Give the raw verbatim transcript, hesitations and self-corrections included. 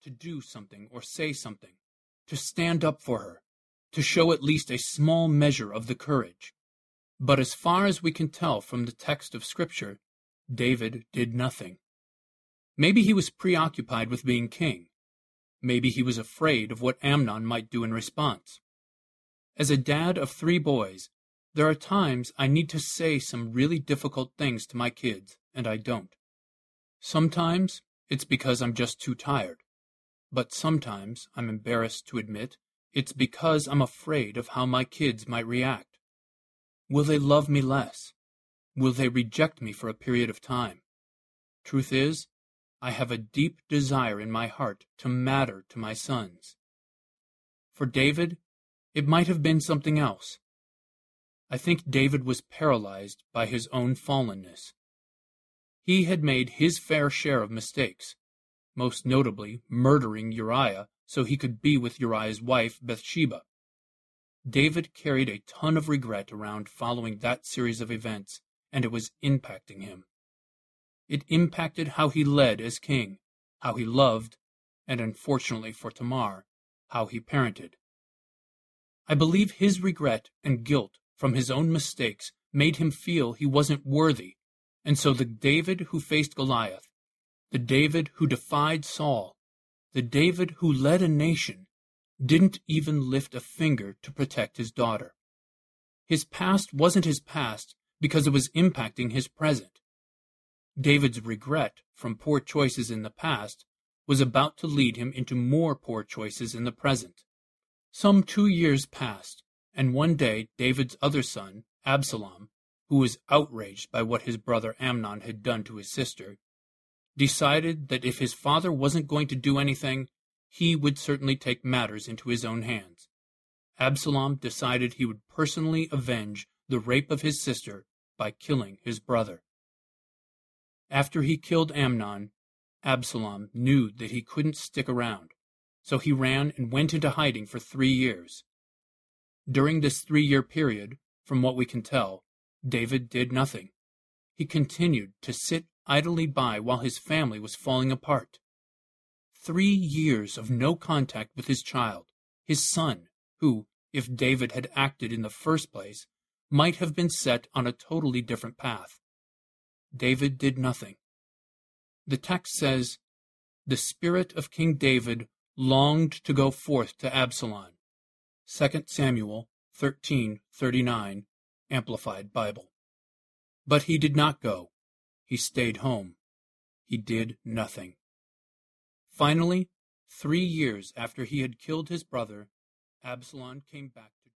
to do something or say something, to stand up for her, to show at least a small measure of the courage. But as far as we can tell from the text of Scripture, David did nothing. Maybe he was preoccupied with being king. Maybe he was afraid of what Amnon might do in response. As a dad of three boys, there are times I need to say some really difficult things to my kids, and I don't. Sometimes it's because I'm just too tired. But sometimes, I'm embarrassed to admit, it's because I'm afraid of how my kids might react. Will they love me less? Will they reject me for a period of time? Truth is, I have a deep desire in my heart to matter to my sons. For David, it might have been something else. I think David was paralyzed by his own fallenness. He had made his fair share of mistakes, most notably murdering Uriah so he could be with Uriah's wife Bathsheba. David carried a ton of regret around following that series of events, and it was impacting him. It impacted how he led as king, how he loved, and unfortunately for Tamar, how he parented. I believe his regret and guilt from his own mistakes made him feel he wasn't worthy, and so the David who faced Goliath, the David who defied Saul, the David who led a nation, didn't even lift a finger to protect his daughter. His past wasn't his past because it was impacting his present. David's regret from poor choices in the past was about to lead him into more poor choices in the present. Some two years passed, and one day David's other son, Absalom, who was outraged by what his brother Amnon had done to his sister, decided that if his father wasn't going to do anything, he would certainly take matters into his own hands. Absalom decided he would personally avenge the rape of his sister by killing his brother. After he killed Amnon, Absalom knew that he couldn't stick around, so he ran and went into hiding for three years. During this three-year period, from what we can tell, David did nothing. He continued to sit idly by while his family was falling apart. Three years of no contact with his child, his son, who, if David had acted in the first place, might have been set on a totally different path. David did nothing. The text says, "The spirit of King David longed to go forth to Absalom." Second Samuel thirteen thirty-nine, Amplified Bible. But he did not go. He stayed home. He did nothing. Finally, three years after he had killed his brother, Absalom came back to